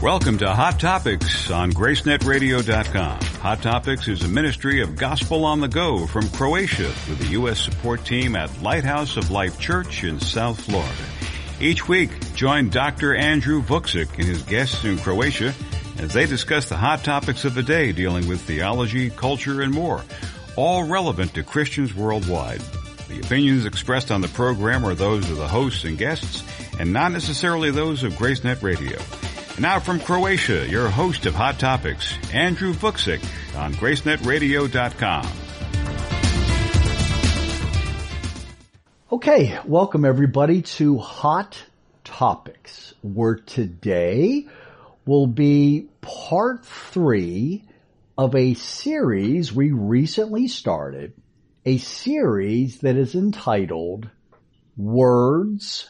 Welcome to Hot Topics on GraceNetRadio.com. Hot Topics is a ministry of Gospel on the Go from Croatia with the U.S. support team at Lighthouse of Life Church in South Florida. Each week, join Dr. Andrew Vucic and his guests in Croatia as they discuss the hot topics of the day dealing with theology, culture, and more, all relevant to Christians worldwide. The opinions expressed on the program are those of the hosts and guests and not necessarily those of GraceNet Radio. Now from Croatia, your host of Hot Topics, Andrew Vucic on GraceNetRadio.com. Okay, welcome everybody to Hot Topics, where today will be part 3 of a series we recently started, a series that is entitled Words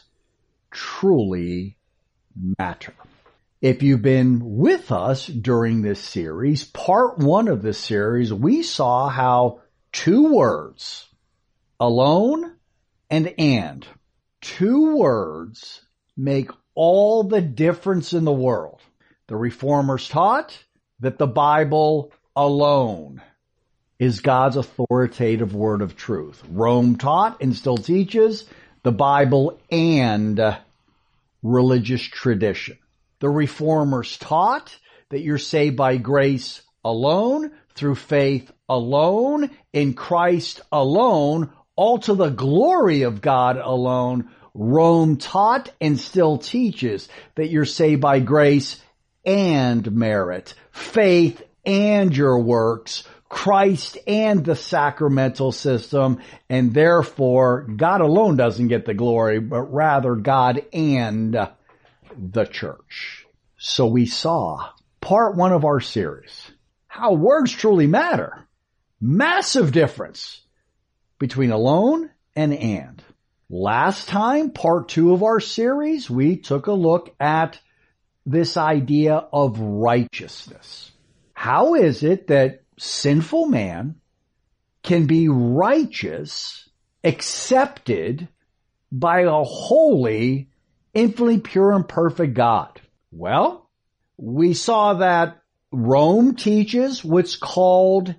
Truly Matter. If you've been with us during this series, part 1 of this series, we saw how 2 words, alone and 2 words make all the difference in the world. The Reformers taught that the Bible alone is God's authoritative word of truth. Rome taught and still teaches the Bible and religious tradition. The Reformers taught that you're saved by grace alone, through faith alone, in Christ alone, all to the glory of God alone. Rome taught and still teaches that you're saved by grace and merit, faith and your works, Christ and the sacramental system, and therefore God alone doesn't get the glory, but rather God and the church. So we saw part 1 of our series, how words truly matter. Massive difference between alone and. Last time, part 2 of our series, we took a look at this idea of righteousness. How is it that sinful man can be righteous, accepted by a holy, infinitely pure and perfect God? Well, we saw that Rome teaches what's called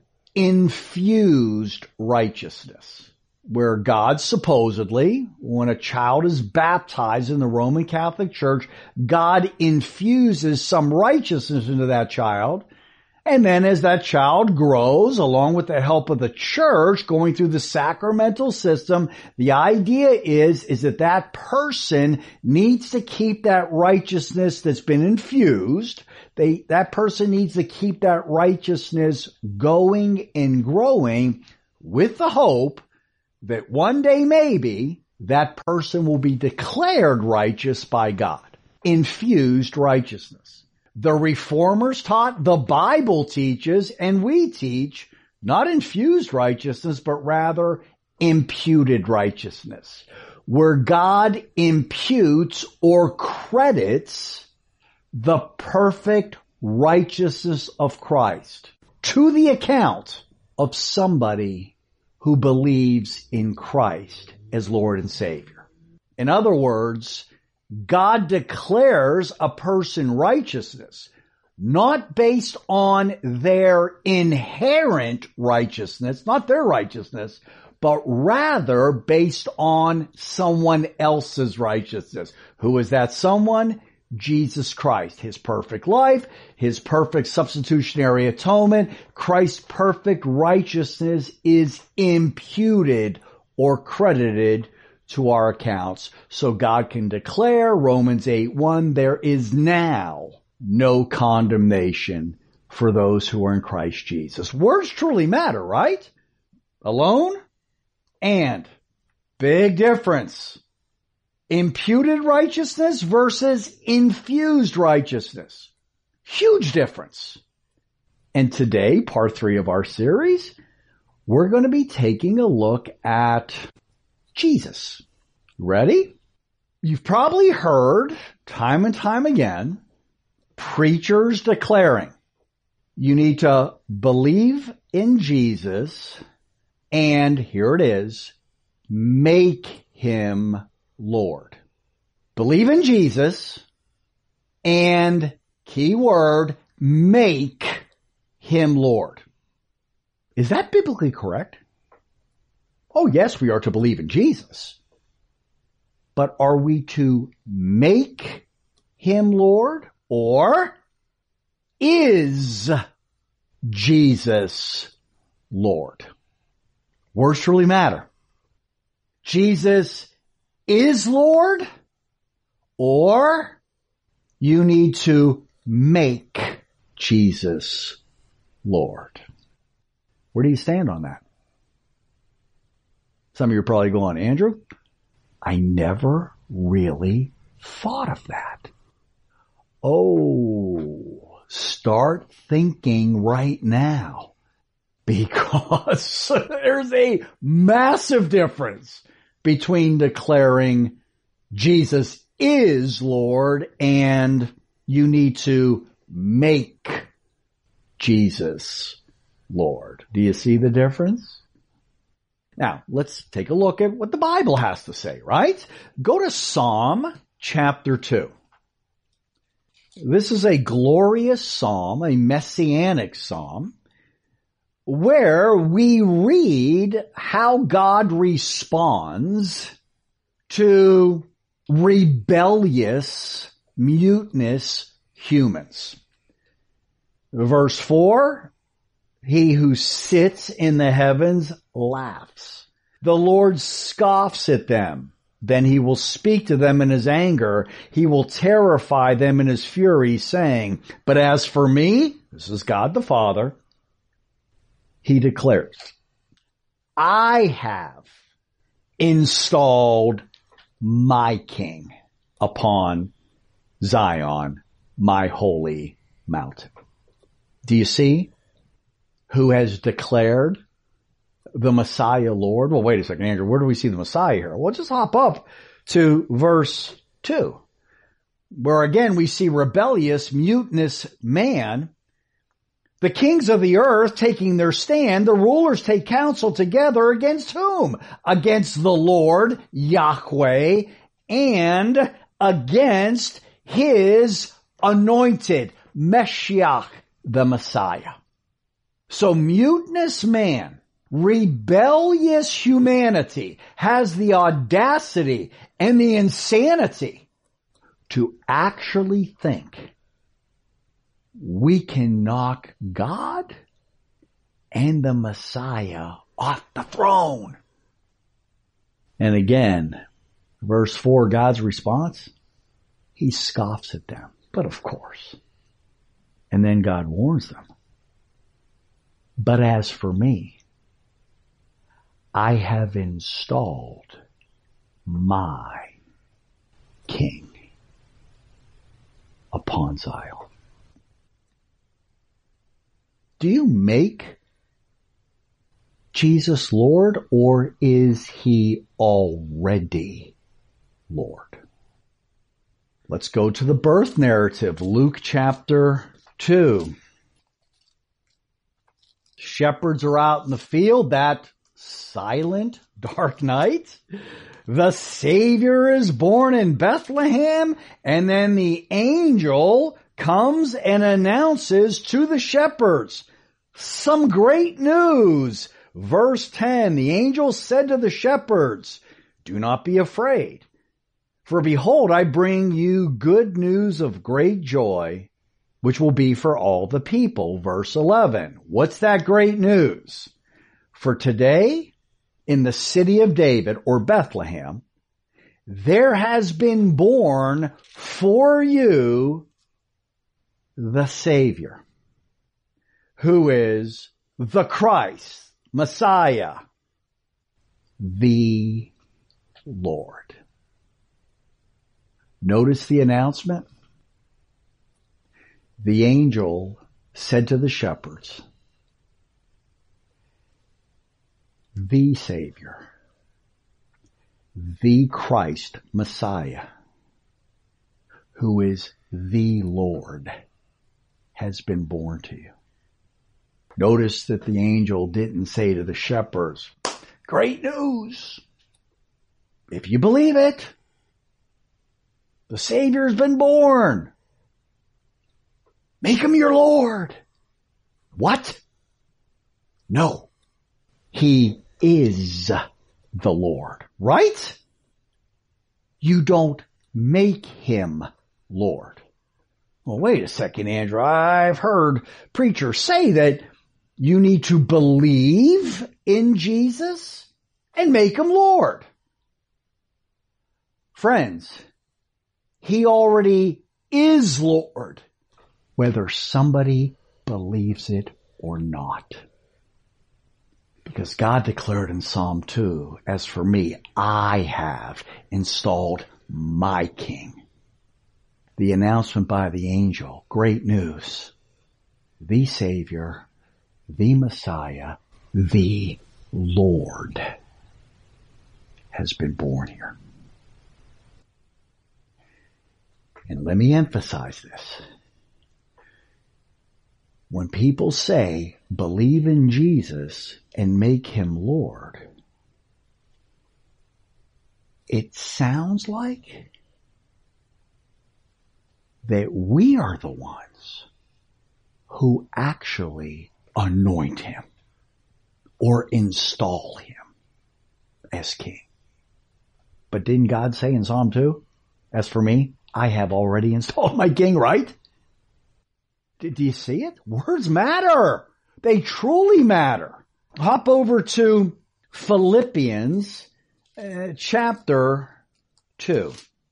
infused righteousness, where God supposedly, when a child is baptized in the Roman Catholic Church, God infuses some righteousness into that child. And then as that child grows, along with the help of the church, going through the sacramental system, the idea is that that person needs to keep that righteousness that's been infused. That person needs to keep that righteousness going and growing with the hope that one day maybe that person will be declared righteous by God. Infused righteousness. The Reformers taught, the Bible teaches, and we teach not infused righteousness, but rather imputed righteousness, where God imputes or credits the perfect righteousness of Christ to the account of somebody who believes in Christ as Lord and Savior. In other words, God declares a person righteousness, not based on their inherent righteousness, not their righteousness, but rather based on someone else's righteousness. Who is that someone? Jesus Christ. His perfect life, His perfect substitutionary atonement, Christ's perfect righteousness is imputed or credited to our accounts, so God can declare, Romans 8:1, there is now no condemnation for those who are in Christ Jesus. Words truly matter, right? Alone and. Big difference. Imputed righteousness versus infused righteousness. Huge difference. And today, part 3 of our series, we're going to be taking a look at Jesus. Ready? You've probably heard time and time again preachers declaring you need to believe in Jesus and, here it is, make Him Lord. Believe in Jesus and key word, make him Lord. Is that biblically correct? Oh, yes, we are to believe in Jesus. But are we to make him Lord? Or is Jesus Lord? Words really matter. Jesus is Lord, or you need to make Jesus Lord. Where do you stand on that? Some of you are probably going, Andrew, I never really thought of that. Oh, start thinking right now, because there's a massive difference between declaring Jesus is Lord and you need to make Jesus Lord. Do you see the difference? Now, let's take a look at what the Bible has to say, right? Go to Psalm chapter 2. This is a glorious psalm, a messianic psalm, where we read how God responds to rebellious, mutinous humans. Verse 4, he who sits in the heavens laughs. The Lord scoffs at them. Then he will speak to them in his anger. He will terrify them in his fury, saying, but as for me, this is God the Father, he declares, I have installed my king upon Zion, my holy mountain. Do you see who has declared the Messiah Lord? Well, wait a second, Andrew, where do we see the Messiah here? Well, just hop up to verse 2, where again we see rebellious, mutinous man. The kings of the earth taking their stand, the rulers take counsel together against whom? Against the Lord, Yahweh, and against his anointed, Meshiach, the Messiah. So mutinous man, rebellious humanity has the audacity and the insanity to actually think we can knock God and the Messiah off the throne. And again, verse 4, God's response, he scoffs at them. But of course. And then God warns them. But as for me, I have installed my king upon Zion. Do you make Jesus Lord, or is he already Lord? Let's go to the birth narrative, Luke chapter 2. Shepherds are out in the field that silent, dark night. The Savior is born in Bethlehem, and then the angel comes and announces to the shepherds some great news. Verse 10, the angel said to the shepherds, do not be afraid, for behold, I bring you good news of great joy, which will be for all the people. Verse 11, what's that great news? For today, in the city of David, or Bethlehem, there has been born for you the Savior, who is the Christ, Messiah, the Lord. Notice the announcement. The angel said to the shepherds, the Savior, the Christ, Messiah, who is the Lord, has been born to you. Notice that the angel didn't say to the shepherds, great news. If you believe it, the Savior's been born. Make him your Lord. What? No. He is the Lord, right? You don't make him Lord. Well, wait a second, Andrew. I've heard preachers say that you need to believe in Jesus and make him Lord. Friends, he already is Lord, whether somebody believes it or not. Because God declared in Psalm 2, as for me, I have installed my King. The announcement by the angel, great news. The Savior, the Messiah, the Lord has been born here. And let me emphasize this. When people say, believe in Jesus and make him Lord, it sounds like that we are the ones who actually anoint him or install him as king. But didn't God say in Psalm 2, as for me, I have already installed my king, right? Do you see it? Words matter. They truly matter. Hop over to Philippians chapter 2.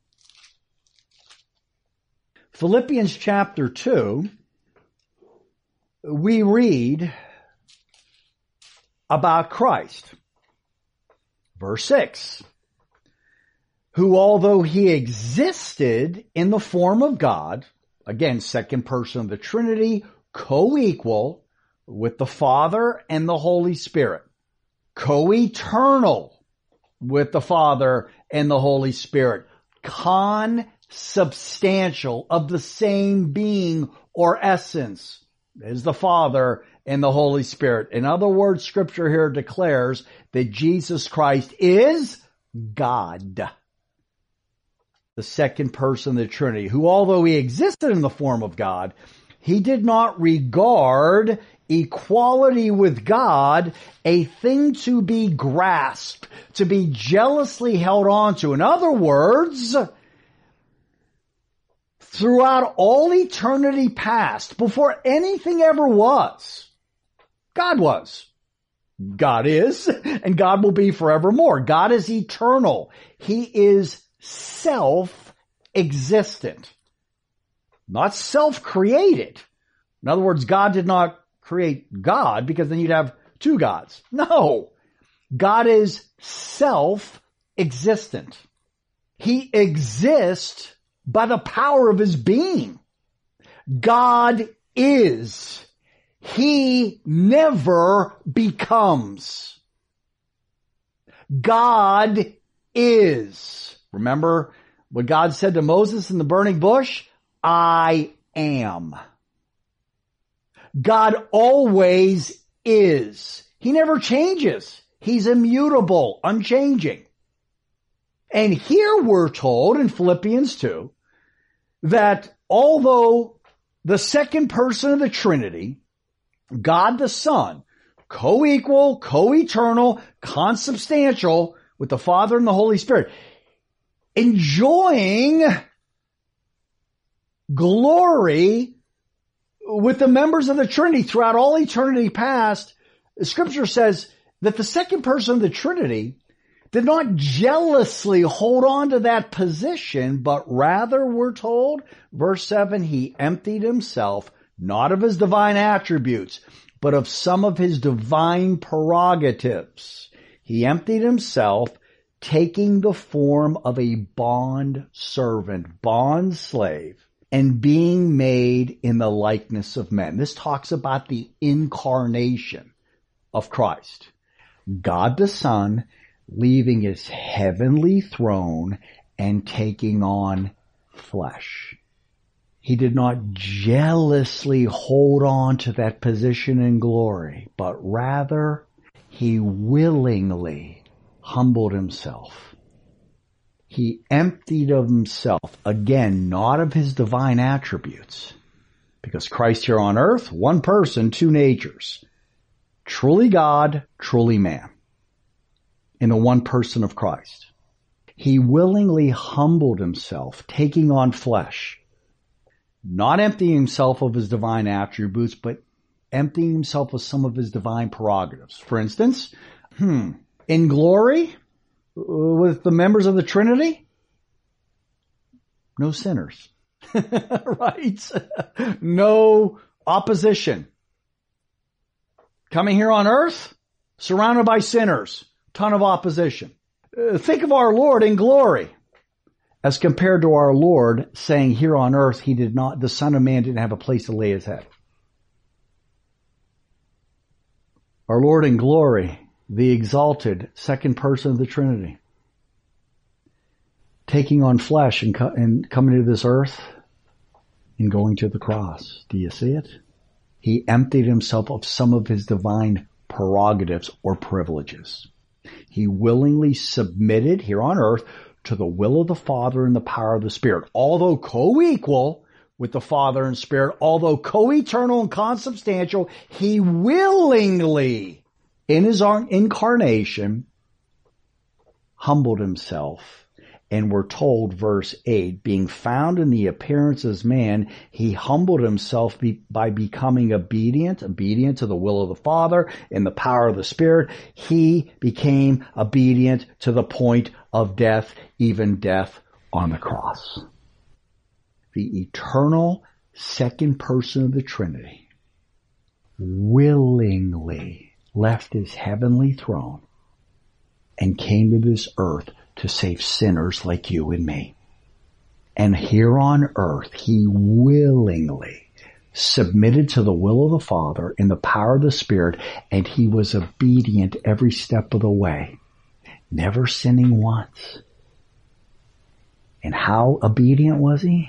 Philippians chapter 2, we read about Christ. Verse 6. Who, although he existed in the form of God, again, second person of the Trinity, co-equal with the Father and the Holy Spirit, co-eternal with the Father and the Holy Spirit, consubstantial of the same being or essence as the Father and the Holy Spirit. In other words, Scripture here declares that Jesus Christ is God, the second person of the Trinity, who, although he existed in the form of God, he did not regard equality with God a thing to be grasped, to be jealously held on to. In other words, throughout all eternity past, before anything ever was, God was. God is, and God will be forevermore. God is eternal. He is self-existent, not self-created. In other words, God did not create God because then you'd have two gods. No, God is self-existent. He exists by the power of his being. God is. He never becomes. God is. Remember what God said to Moses in the burning bush? I am. God always is. He never changes. He's immutable, unchanging. And here we're told in Philippians 2 that although the second person of the Trinity, God the Son, co-equal, co-eternal, consubstantial with the Father and the Holy Spirit, enjoying glory with the members of the Trinity throughout all eternity past, Scripture says that the second person of the Trinity did not jealously hold on to that position, but rather, we're told, verse 7, he emptied himself, not of his divine attributes, but of some of his divine prerogatives. He emptied himself, taking the form of a bond servant, bond slave, and being made in the likeness of men. This talks about the incarnation of Christ. God the Son leaving his heavenly throne and taking on flesh. He did not jealously hold on to that position in glory, but rather he willingly humbled himself. He emptied of himself, again, not of his divine attributes, Because Christ here on earth, one person, two natures. Truly God, truly man. In the one person of Christ. He willingly humbled himself, taking on flesh. Not emptying himself of his divine attributes, but emptying himself of some of his divine prerogatives. For instance, in glory, with the members of the Trinity, no sinners. Right? No opposition. Coming here on earth, surrounded by sinners, ton of opposition. Think of our Lord in glory as compared to our Lord saying here on earth the Son of Man didn't have a place to lay his head. Our Lord in glory, the exalted second person of the Trinity, taking on flesh and coming to this earth and going to the cross. Do you see it? He emptied himself of some of his divine prerogatives or privileges. He willingly submitted here on earth to the will of the Father and the power of the Spirit. Although co-equal with the Father and Spirit, although co-eternal and consubstantial, he willingly, in his incarnation, humbled himself. And we're told, verse 8, being found in the appearance as man, he humbled himself by becoming obedient to the will of the Father and the power of the Spirit. He became obedient to the point of death, even death on the cross. The eternal second person of the Trinity willingly left his heavenly throne and came to this earth to save sinners like you and me. And here on earth, he willingly submitted to the will of the Father in the power of the Spirit, and he was obedient every step of the way, never sinning once. And how obedient was he?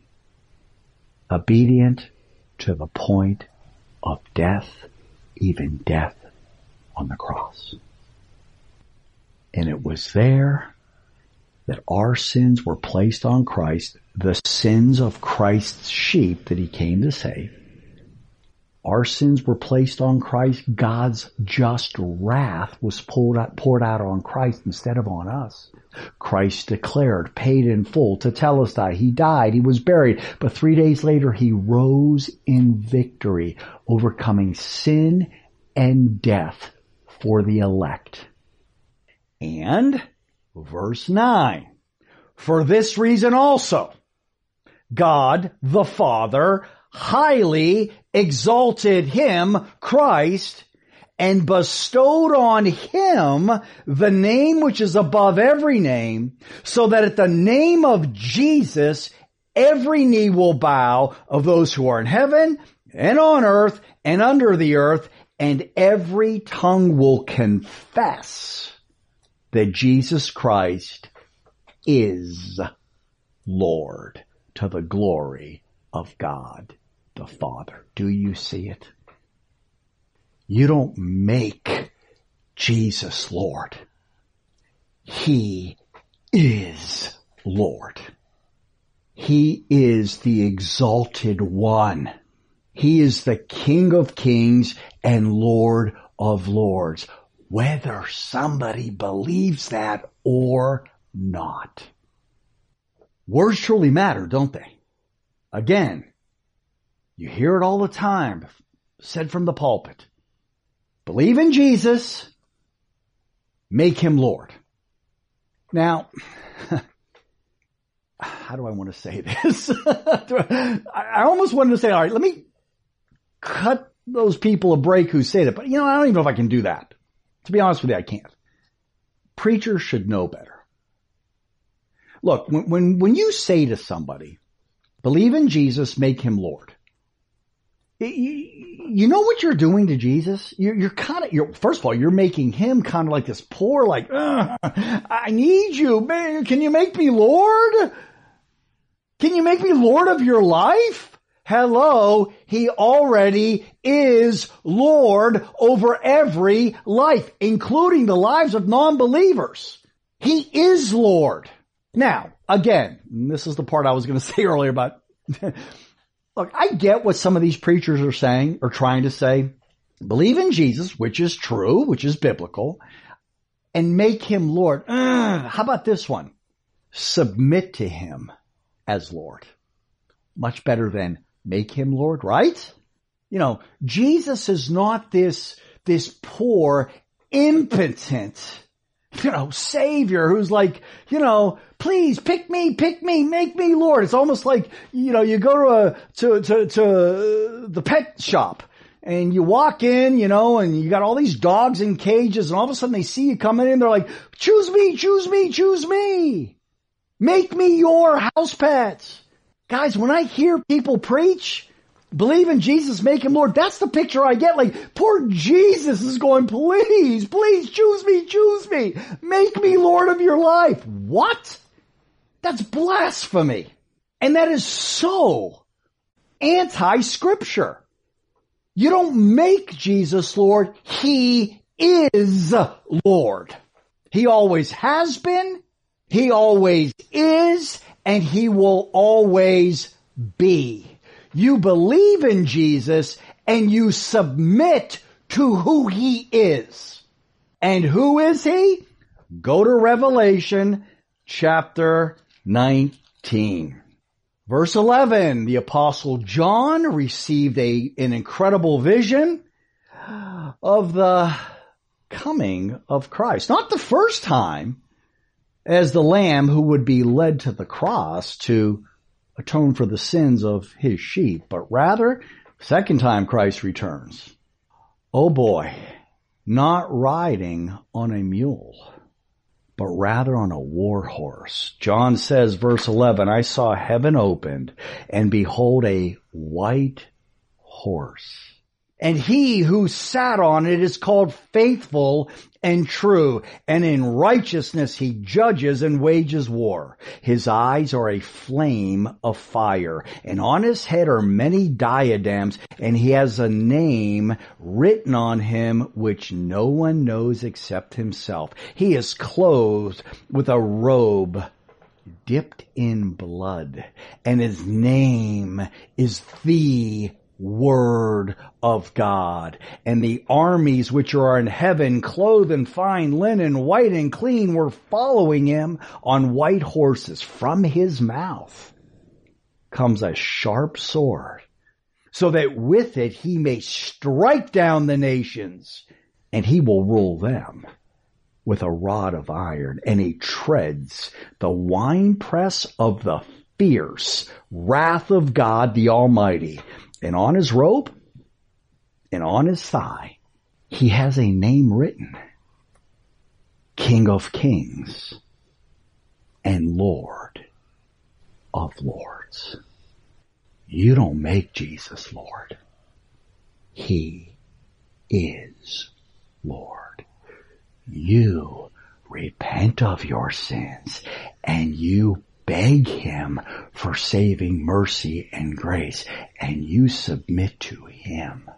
Obedient to the point of death, even death on the cross. And it was there that our sins were placed on Christ, the sins of Christ's sheep that he came to save. Our sins were placed on Christ. God's just wrath was poured out on Christ instead of on us. Christ declared, paid in full, tetelestai. He died, he was buried, but 3 days later he rose in victory, overcoming sin and death for the elect. And, verse 9, for this reason also, God the Father highly exalted him, Christ, and bestowed on him the name which is above every name, so that at the name of Jesus every knee will bow of those who are in heaven and on earth and under the earth, and every tongue will confess that Jesus Christ is Lord, to the glory of God the Father. Do you see it? You don't make Jesus Lord. He is Lord. He is the exalted one. He is the King of kings and Lord of lords, whether somebody believes that or not. Words truly matter, don't they? Again, you hear it all the time, said from the pulpit. Believe in Jesus, make him Lord. Now, how do I want to say this? I almost wanted to say, all right, let me cut those people a break who say that, but I don't even know if I can do that. To be honest with you, I can't. Preachers should know better. Look, when you say to somebody, believe in Jesus, make him Lord, you know what you're doing to Jesus? First of all, you're making him kind of like this poor, I need you, man. Can you make me Lord? Can you make me Lord of your life? Hello, he already is Lord over every life, including the lives of non-believers. He is Lord. Now, again, this is the part I was going to say earlier about, Look, I get what some of these preachers are saying or trying to say. Believe in Jesus, which is true, which is biblical, and make him Lord. How about this one? Submit to him as Lord. Much better than make him Lord, right? Jesus is not this poor, impotent, Savior who's like, please pick me, make me Lord. It's almost like, you go to the pet shop and you walk in, and you got all these dogs in cages and all of a sudden they see you coming in. They're like, choose me, choose me, choose me. Make me your house pet. Guys, when I hear people preach, believe in Jesus, make him Lord, that's the picture I get. Like, poor Jesus is going, please, please, choose me, make me Lord of your life. What? That's blasphemy. And that is so anti-scripture. You don't make Jesus Lord. He is Lord. He always has been, he always is, and he will always be. You believe in Jesus and you submit to who he is. And who is he? Go to Revelation chapter 19. Verse 11, the Apostle John received an incredible vision of the coming of Christ. Not the first time as the Lamb who would be led to the cross to atone for the sins of his sheep, but rather, second time Christ returns. Oh boy, not riding on a mule, but rather on a war horse. John says, verse 11, I saw heaven opened, and behold a white horse. And he who sat on it is called Faithful and True, and in righteousness he judges and wages war. His eyes are a flame of fire, and on his head are many diadems, and he has a name written on him which no one knows except himself. He is clothed with a robe dipped in blood, and his name is the Word of God. And the armies which are in heaven, clothed in fine linen, white and clean, were following him on white horses. From his mouth comes a sharp sword, so that with it he may strike down the nations, and he will rule them with a rod of iron, and he treads the winepress of the fierce wrath of God the Almighty. And on his robe and on his thigh, he has a name written, King of Kings and Lord of Lords. You don't make Jesus Lord. He is Lord. You repent of your sins and you beg him for saving mercy and grace, and you submit to him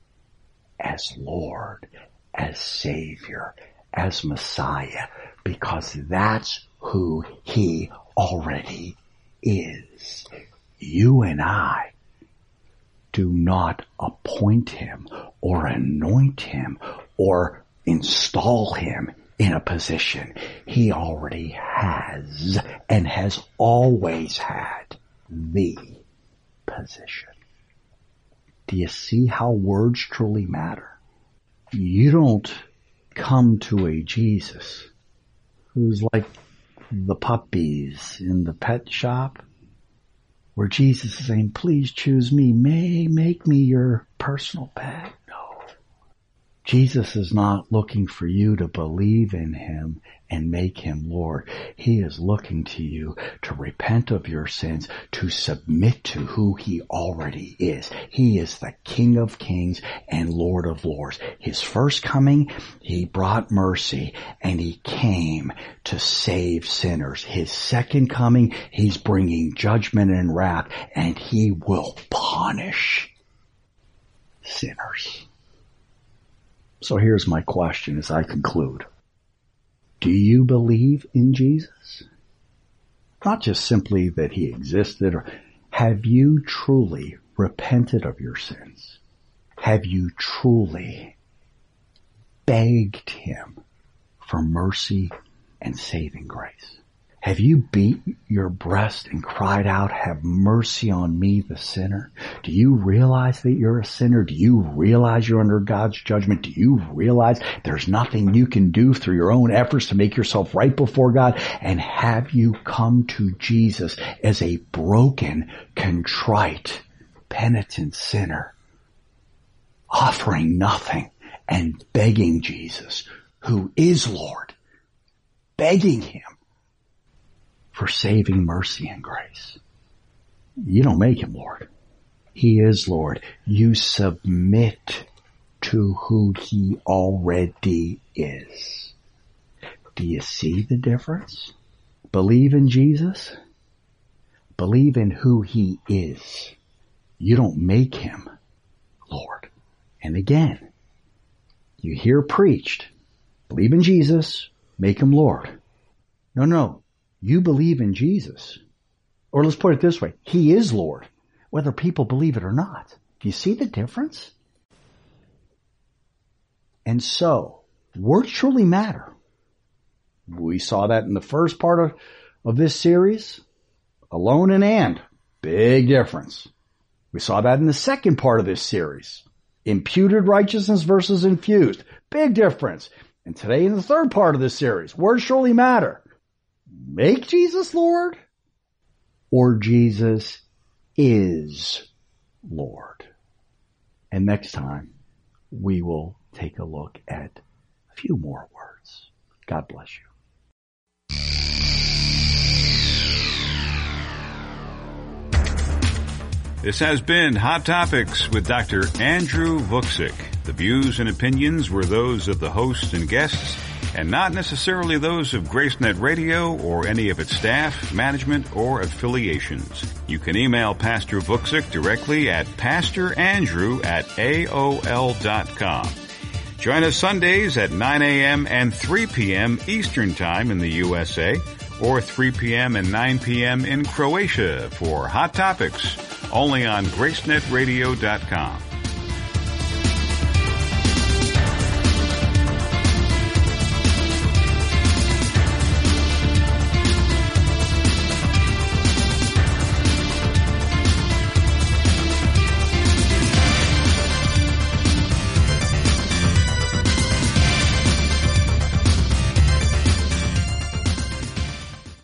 as Lord, as Savior, as Messiah, because that's who he already is. You and I do not appoint him or anoint him or install him in a position. He already has and has always had the position. Do you see how words truly matter? You don't come to a Jesus who's like the puppies in the pet shop, where Jesus is saying, please choose me, make me your personal pet. No. Jesus is not looking for you to believe in him and make him Lord. He is looking to you to repent of your sins, to submit to who he already is. He is the King of Kings and Lord of Lords. His first coming, he brought mercy and he came to save sinners. His second coming, he's bringing judgment and wrath, and he will punish sinners. So here's my question as I conclude. Do you believe in Jesus? Not just simply that he existed, or have you truly repented of your sins? Have you truly begged him for mercy and saving grace? Have you beat your breast and cried out, have mercy on me, the sinner? Do you realize that you're a sinner? Do you realize you're under God's judgment? Do you realize there's nothing you can do through your own efforts to make yourself right before God? And have you come to Jesus as a broken, contrite, penitent sinner, offering nothing and begging Jesus, who is Lord, begging him for saving mercy and grace? You don't make him Lord. He is Lord. You submit to who he already is. Do you see the difference? Believe in Jesus. Believe in who he is. You don't make him Lord. And again, you hear preached, believe in Jesus, make him Lord. No. You believe in Jesus. Or let's put it this way. He is Lord, whether people believe it or not. Do you see the difference? And so, words truly matter. We saw that in the first part of this series. Alone and. Big difference. We saw that in the second part of this series. Imputed righteousness versus infused. Big difference. And today in the third part of this series, words surely matter. Make Jesus Lord, or Jesus is Lord. And next time, we will take a look at a few more words. God bless you. This has been Hot Topics with Dr. Andrew Vuksic. The views and opinions were those of the host and guests, and not necessarily those of GraceNet Radio or any of its staff, management, or affiliations. You can email Pastor Vuksic directly at pastorandrew@aol.com. Join us Sundays at 9 a.m. and 3 p.m. Eastern Time in the USA, or 3 p.m. and 9 p.m. in Croatia for Hot Topics, only on GraceNetRadio.com.